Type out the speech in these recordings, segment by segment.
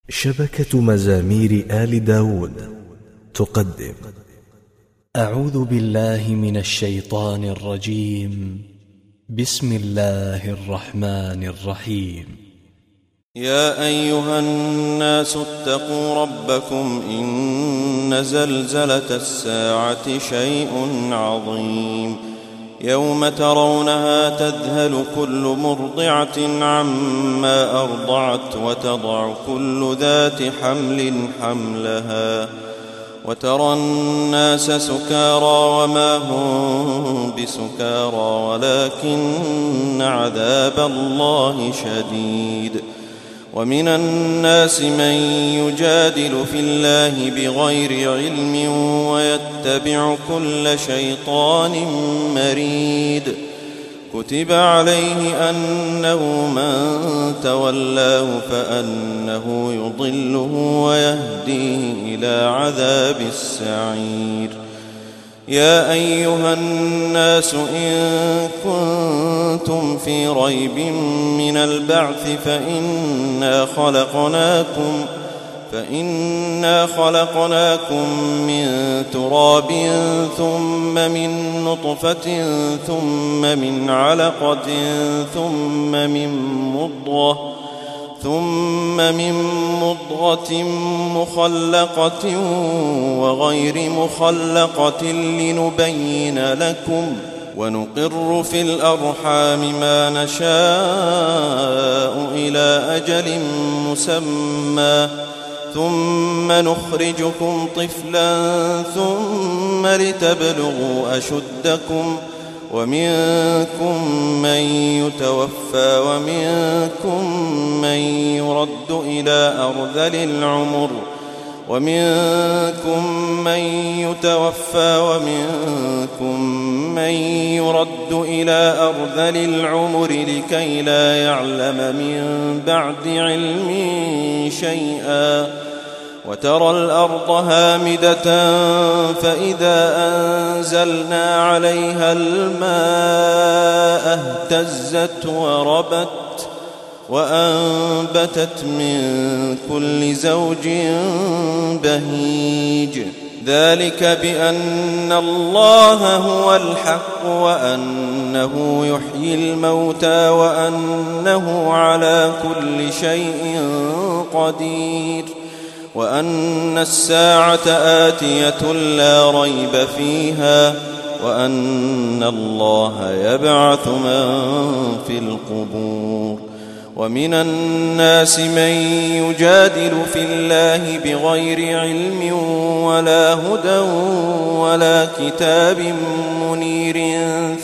شبكة مزامير آل داود تقدم. أعوذ بالله من الشيطان الرجيم. بسم الله الرحمن الرحيم. يا أيها الناس اتقوا ربكم إن زلزلة الساعة شيء عظيم يوم ترونها تذهل كل مرضعة عما أرضعت وتضع كل ذات حمل حملها وترى الناس سكارى وما هم بسكارى ولكن عذاب الله شديد. ومن الناس من يجادل في الله بغير علم ويتبع كل شيطان مريد. كتب عليه أنه من تولاه فأنه يضله ويهديه إلى عذاب السعير. يا أيها الناس إن كنتم في ريب من البعث فإنا خلقناكم من تراب ثم من نطفة ثم من علقة ثم من مضغة مخلقة وغير مخلقة لنبين لكم ونقر في الأرحام ما نشاء إلى أجل مسمى ثم نخرجكم طفلا ثم لتبلغوا أشدكم ومنكم من يتوفى ومنكم من يرد إلى أرذل العمر لكي لا يعلم من بعد علم شيئا. وترى الأرض هامدة فإذا أنزلنا عليها الماء اهتزت وربت وأنبتت من كل زوج بهيج. ذلك بأن الله هو الحق وأنه يحيي الموتى وأنه على كل شيء قدير وأن الساعة آتية لا ريب فيها وأن الله يبعث من في القبور. ومن الناس من يجادل في الله بغير علم ولا هدى ولا كتاب منير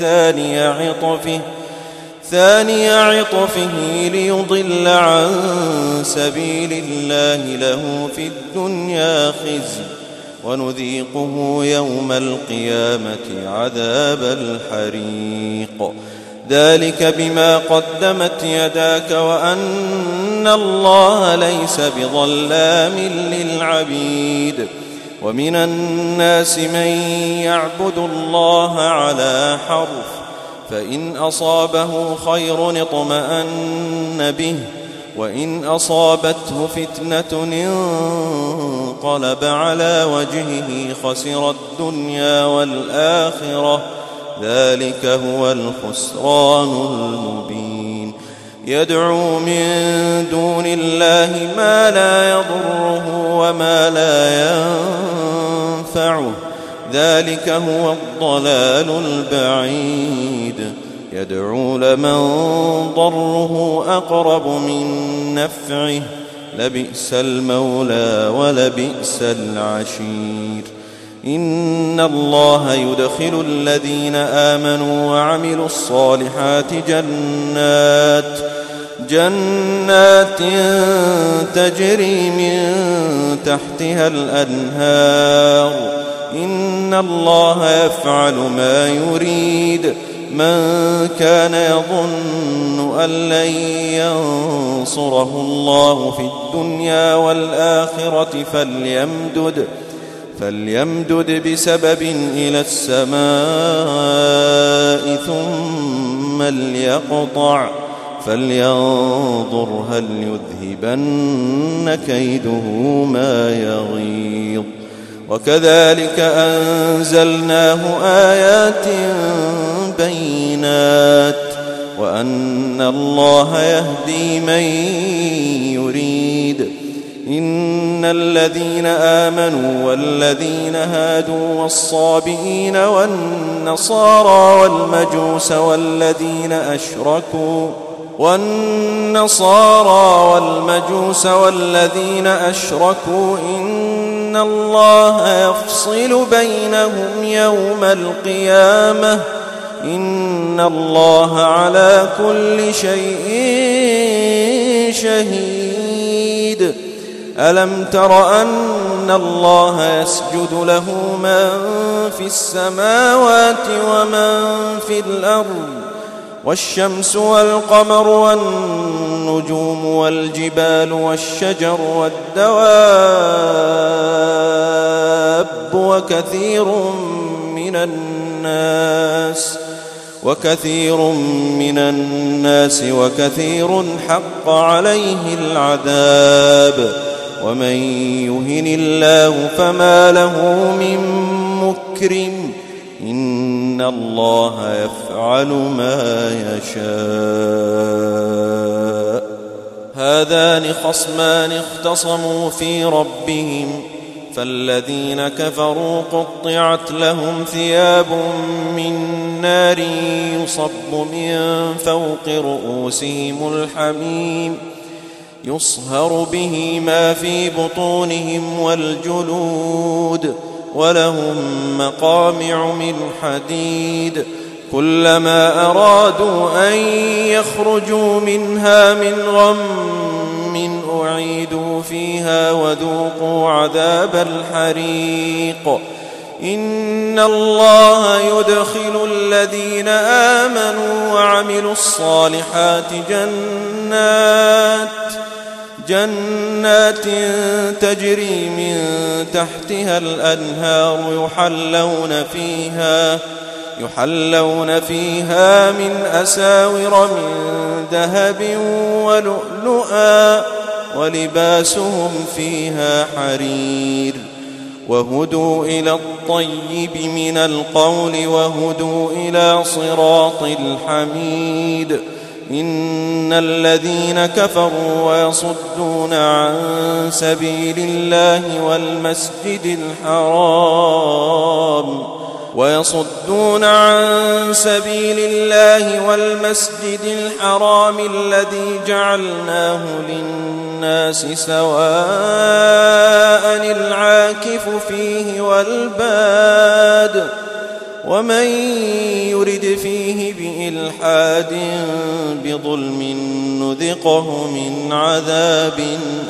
ثاني عطفه ليضل عن سبيل الله له في الدنيا خزي ونذيقه يوم القيامة عذاب الحريق. ذلك بما قدمت يداك وأن الله ليس بظلام للعبيد. ومن الناس من يعبد الله على حرف فإن أصابه خير اطمأن به وإن أصابته فتنة انقلب على وجهه خسر الدنيا والآخرة ذلك هو الخسران المبين. يدعو من دون الله ما لا يضره وما لا ينفعه ذلك هو الضلال البعيد. يدعو لمن ضره أقرب من نفعه لبئس المولى ولبئس العشير. إن الله يدخل الذين آمنوا وعملوا الصالحات جنات تجري من تحتها الأنهار. إن الله يفعل ما يريد. من كان يظن أن لن ينصره الله في الدنيا والآخرة فليمدد بسبب إلى السماء فلينظر هل يذهبن كيده ما يغيظ. وكذلك أنزلناه آيات بينات وأن الله يهدي من يريد. إن الذين آمنوا والذين هادوا والصابئين والنصارى والمجوس والذين أشركوا إن الله يفصل بينهم يوم القيامة إن الله على كل شيء شهيد. ألم تر أن الله يسجد له من في السماوات ومن في الأرض والشمس والقمر والنجوم والجبال والشجر والدواب وكثير من الناس وكثير حق عليه العذاب. ومن يهن الله فما له من مكرم إن الله يفعل ما يشاء. هذان خصمان اختصموا في ربهم فالذين كفروا قطعت لهم ثياب من نار يصب من فوق رؤوسهم الحميم يصهر به ما في بطونهم والجلود ولهم مقامع من حديد كلما أرادوا أن يخرجوا منها من غم أعيدوا فيها وذوقوا عذاب الحريق. إن الله يدخل الذين آمنوا وعملوا الصالحات جنات تجري من تحتها الأنهار يحلون فيها من أساور من ذهب ولؤلؤا ولباسهم فيها حرير وهدوا إلى الطيب من القول وهدوا إلى صراط الحميد. إن الذين كفروا ويصدون عن سبيل الله والمسجد الحرام الذي جعلناه للناس سواء العاكف فيه والباد ومن يرد فيه بإلحاد بظلم نذقه من عذاب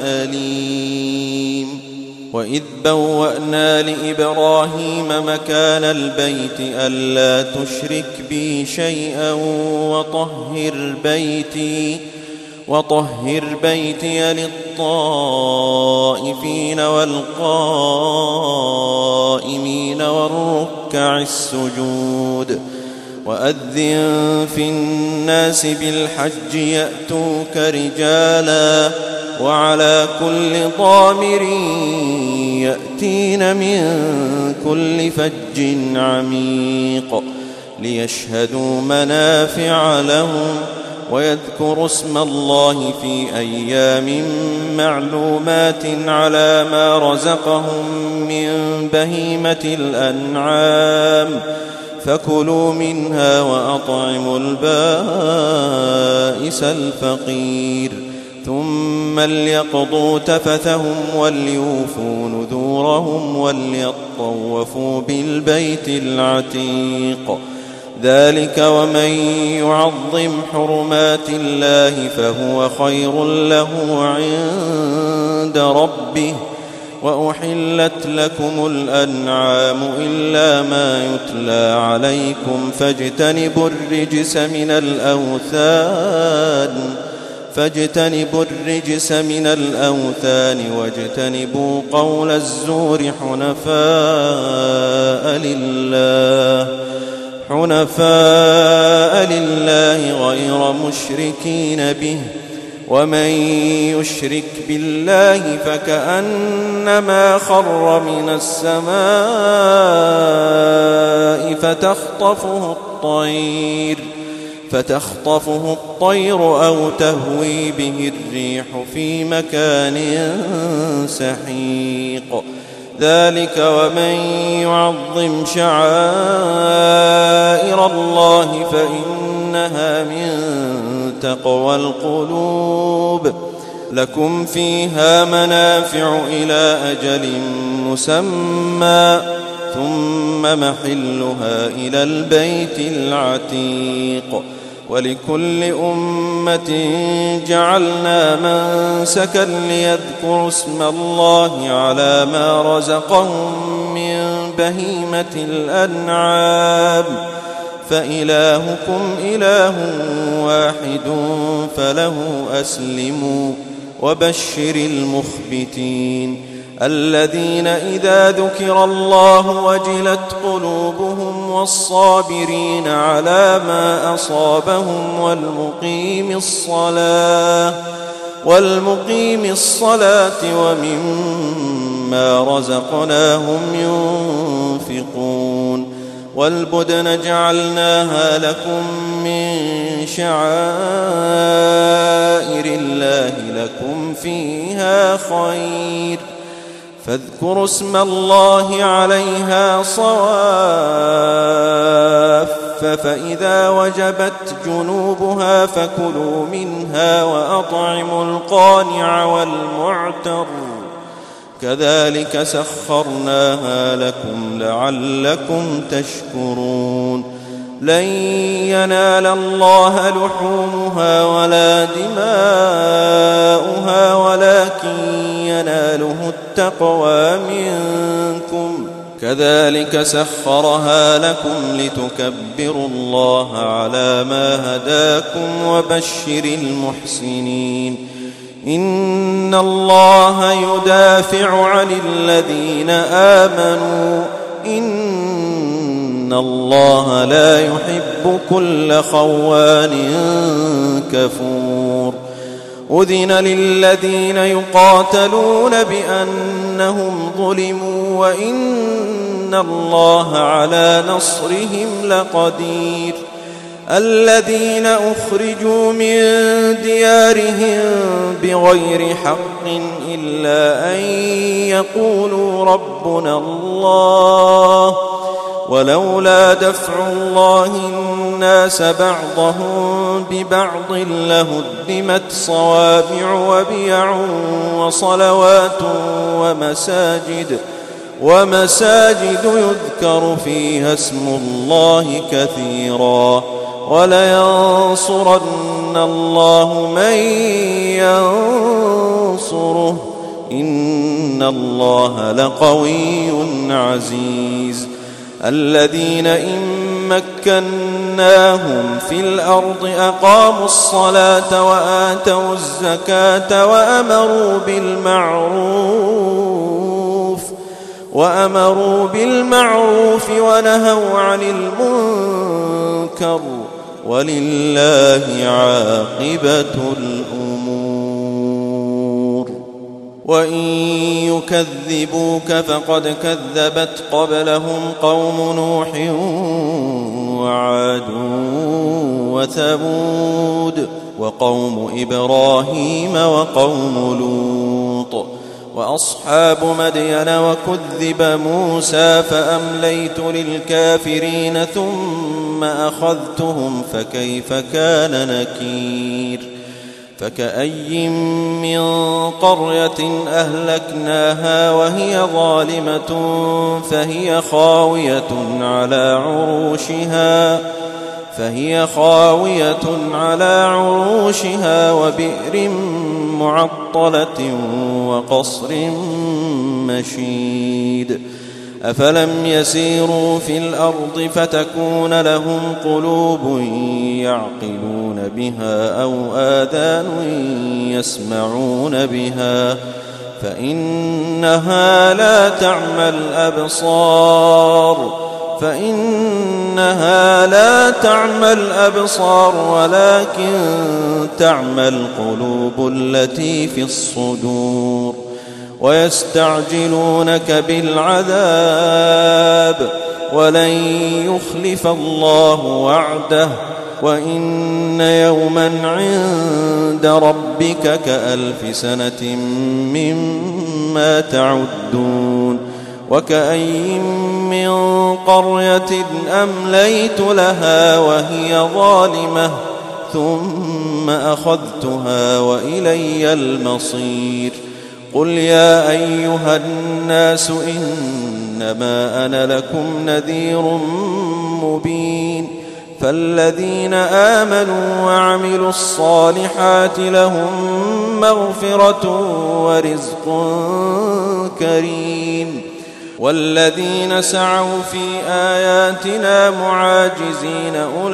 أليم. وإذ بوأنا لإبراهيم مكان البيت ألا تشرك بي شيئا وطهر بيتي للطائفين والقائمين والركع السجود. وأذن في الناس بالحج يأتوك رجالا وعلى كل ضامر يأتين من كل فج عميق ليشهدوا منافع لهم ويذكروا اسم الله في أيام معلومات على ما رزقهم من بهيمة الأنعام فكلوا منها وأطعموا البائس الفقير ثم ليقضوا تفثهم وليوفوا نذورهم وليطوفوا بالبيت العتيق. ذلك ومن يعظم حرمات الله فهو خير له عند ربه. وأحلت لكم الأنعام إلا ما يتلى عليكم فاجتنبوا الرجس من الأوثان واجتنبوا قول الزور حنفاء لله غير مشركين به ومن يشرك بالله فكأنما خر من السماء فتخطفه الطير أو تهوي به الريح في مكان سحيق ذلك ومن يعظم شعائر الله فإنها من تقوى القلوب لكم فيها منافع إلى أجل مسمى ثم محلها إلى البيت العتيق ولكل أمة جعلنا منسكا ليذكروا اسم الله على ما رزقهم من بهيمة الأنعام فإلهكم إله واحد فله أسلموا وبشر المخبتين الذين إذا ذكر الله وجلت قلوبهم والصابرين على ما أصابهم والمقيم الصلاة ومما رزقناهم ينفقون والبدن جعلناها لكم من شعائر الله لكم فيها خير فاذكروا اسم الله عليها صواف فإذا وجبت جنوبها فكلوا منها وأطعموا القانع والمعتر كذلك سخرناها لكم لعلكم تشكرون لن ينال الله لحومها ولا دماؤها ولكن يناله التقوى منكم كذلك سخرها لكم لتكبروا الله على ما هداكم وبشر المحسنين إن الله يدافع عن الذين آمنوا إن الله لا يحب كل خوان كفور أذن للذين يقاتلون بأنهم ظلموا وإن الله على نصرهم لقدير الذين أخرجوا من ديارهم بغير حق إلا أن يقولوا ربنا الله ولولا دفع الله الناس بعضهم ببعض لهدمت صوامع وبيع وصلوات ومساجد يذكر فيها اسم الله كثيرا ولينصرن الله من ينصره إن الله لقوي عزيز الذين إن مكناهم في الأرض أقاموا الصلاة وآتوا الزكاة وأمروا بالمعروف ونهوا عن المنكر ولله عاقبة الأمور وإن يكذبوك فقد كذبت قبلهم قوم نوح وعاد وثمود وقوم إبراهيم وقوم لوط وأصحاب مدين وكذب موسى فأمليت للكافرين ثم أخذتهم فكيف كان نكير فكأي من قرية أهلكناها وهي ظالمة فهي خاوية على عروشها وبئر معطلة وقصر مشيد أفلم يسيروا في الأرض فتكون لهم قلوب يعقلون بها أو آذان يسمعون بها فإنها لا تعمى الأبصار فإنها لا تعمى الأبصار ولكن تعمى القلوب التي في الصدور. ويستعجلونك بالعذاب ولن يخلف الله وعده وإن يوما عند ربك كألف سنة مما تعدون. وكأي من قرية أمليت لها وهي ظالمة ثم أخذتها وإلي المصير. قل يا أيها الناس إنما أنا لكم نذير مبين. فالذين آمنوا وعملوا الصالحات لهم مغفرة ورزق كريم. والذين سعوا في آياتنا معاجزين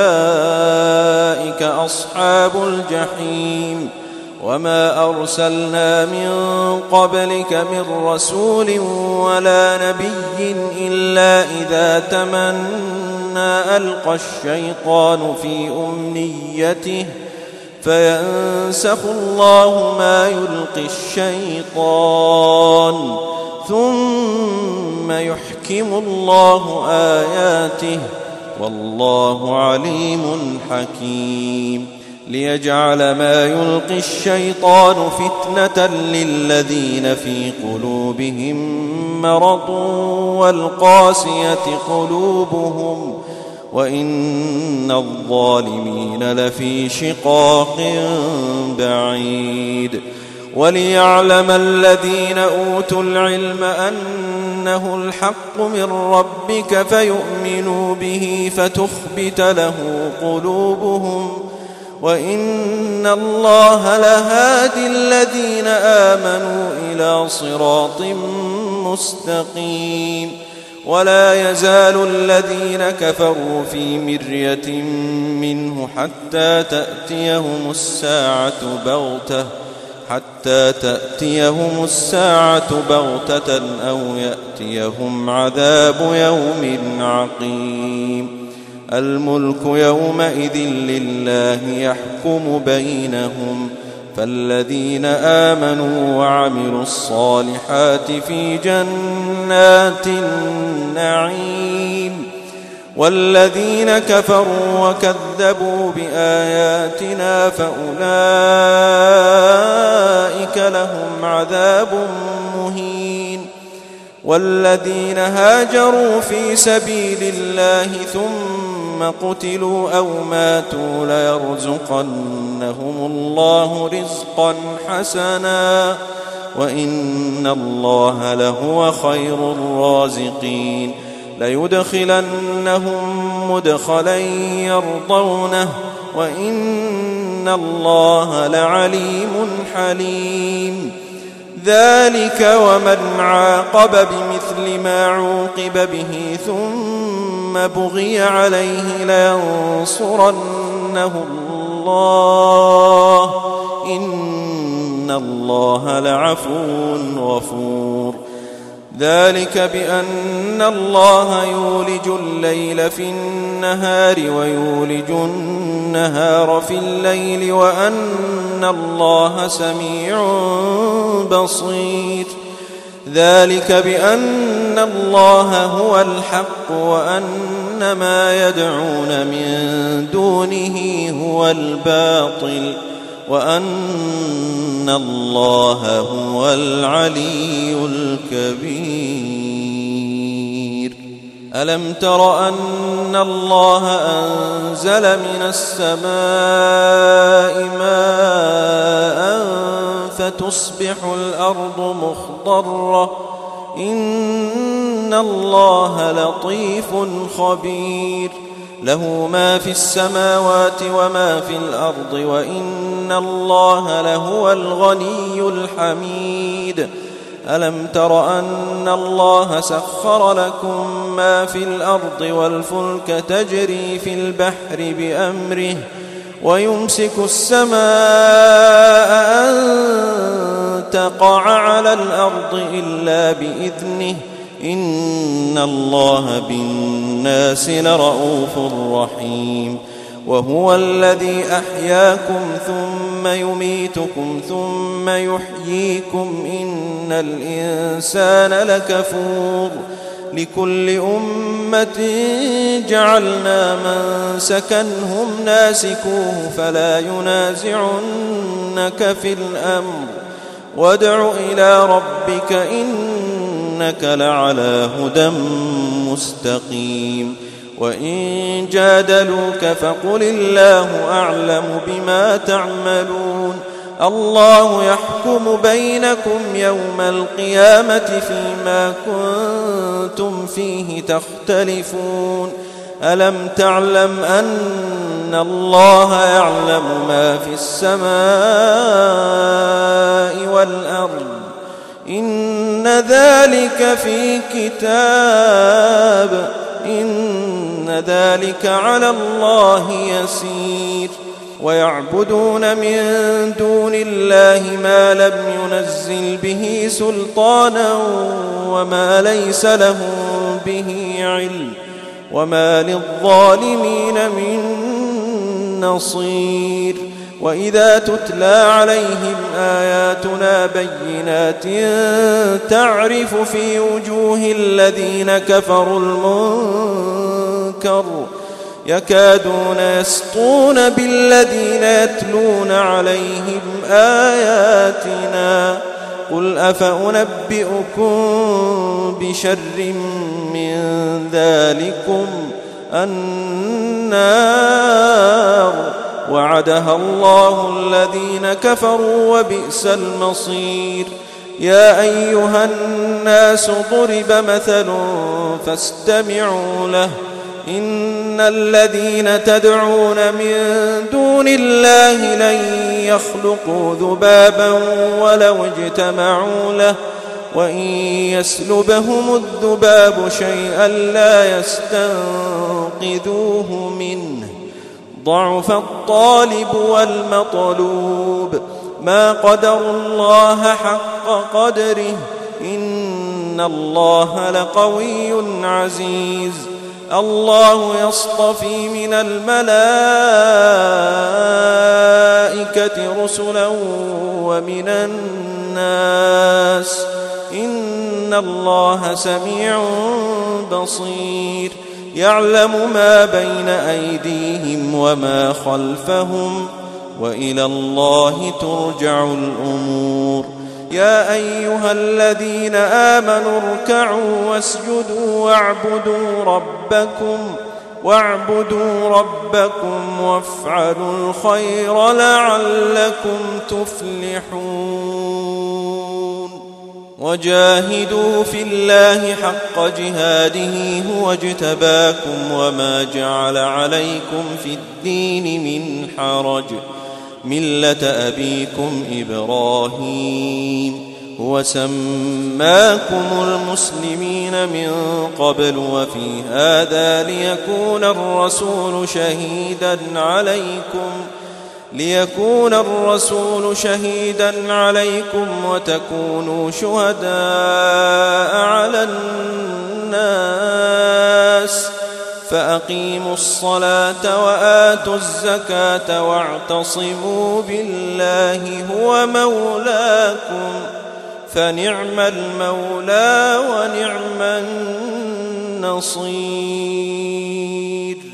أولئك أصحاب الجحيم. وما أرسلنا من قبلك من رسول ولا نبي إلا إذا تمنى ألقى الشيطان في أمنيته فينسخ الله ما يلقي الشيطان ثم يحكم الله آياته والله عليم حكيم. ليجعل ما يلقي الشيطان فتنة للذين في قلوبهم مرض والقاسية قلوبهم وإن الظالمين لفي شقاق بعيد. وليعلم الذين أوتوا العلم أنه الحق من ربك فيؤمنوا به فتخبت له قلوبهم وإن الله لهادي الذين آمنوا إلى صراط مستقيم. ولا يزال الذين كفروا في مرية منه حتى تأتيهم الساعة بغتة أو يأتيهم عذاب يوم عقيم. الملك يومئذ لله يحكم بينهم. فالذين آمنوا وعملوا الصالحات في جنات النعيم والذين كفروا وكذبوا بآياتنا فأولئك لهم عذاب مهين. والذين هاجروا في سبيل الله ثم قتلوا أو ماتوا ليرزقنهم الله رزقا حسنا وإن الله لهو خير الرازقين. ليدخلنهم مدخلا يرضونه وإن الله لعليم حليم. ذلك ومن عاقب بمثل ما عوقب به ثم بغي عليه لينصرنه الله إن الله لعفو غفور. ذلك بأن الله يولج الليل في النهار ويولج النهار في الليل وأن الله سميع بصير. ذلك بأن الله هو الحق وأن ما يدعون من دونه هو الباطل وأن الله هو العلي الكبير. ألم تر أن الله أنزل من السماء ماء فتصبح الأرض مخضرة إن الله لطيف خبير. له ما في السماوات وما في الأرض وإن الله لهو الغني الحميد. ألم تر أن الله سخر لكم ما في الأرض والفلك تجري في البحر بأمره ويمسك السماء أن تقع على الأرض إلا بإذنه إن الله بالناس لرءوف رحيم وهو الذي أحياكم ثم يميتكم ثم يحييكم إن الإنسان لكفور لكل أمة جعلنا منسكا هم ناسكوه فلا ينازعنك في الأمر وادع إلى ربك إنك لعلى هدى مستقيم وإن جادلوك فقل الله أعلم بما تعملون الله يحكم بينكم يوم القيامة فيما كنتم فيه تختلفون ألم تعلم أن الله يعلم ما في السماء والأرض إن ذلك في كتاب إن ذلك على الله يسير ويعبدون من دون الله ما لم ينزل به سلطانا وما ليس لهم به علم وما للظالمين من نصير وإذا تتلى عليهم آياتنا بينات تعرف في وجوه الذين كفروا المنكر يكادون يسطون بالذين يتلون عليهم آياتنا قل أفأنبئكم بشر من ذلكم النار وعدها الله الذين كفروا وبئس المصير يا أيها الناس ضرب مثل فاستمعوا له إن الذين تدعون من دون الله لن يخلقوا ذبابا ولو اجتمعوا له وإن يسلبهم الذباب شيئا لا يستنقذوه منه ضعف الطالب والمطلوب ما قدروا الله حق قدره إن الله لقوي عزيز الله يصطفي من الملائكة رسلا ومن الناس إن الله سميع بصير يعلم ما بين أيديهم وما خلفهم وإلى الله ترجع الأمور يا أيها الذين آمنوا اركعوا واسجدوا واعبدوا ربكم وافعلوا الخير لعلكم تفلحون وجاهدوا في الله حق جهاده هو اجتباكم وما جعل عليكم في الدين من حرج ملة أبيكم إبراهيم هو سماكم المسلمين من قبل وفي هذا ليكون الرسول شهيدا عليكم وتكونوا شهداء على الناس فأقيموا الصلاة وآتوا الزكاة واعتصموا بالله هو مولاكم فنعم المولى ونعم النصير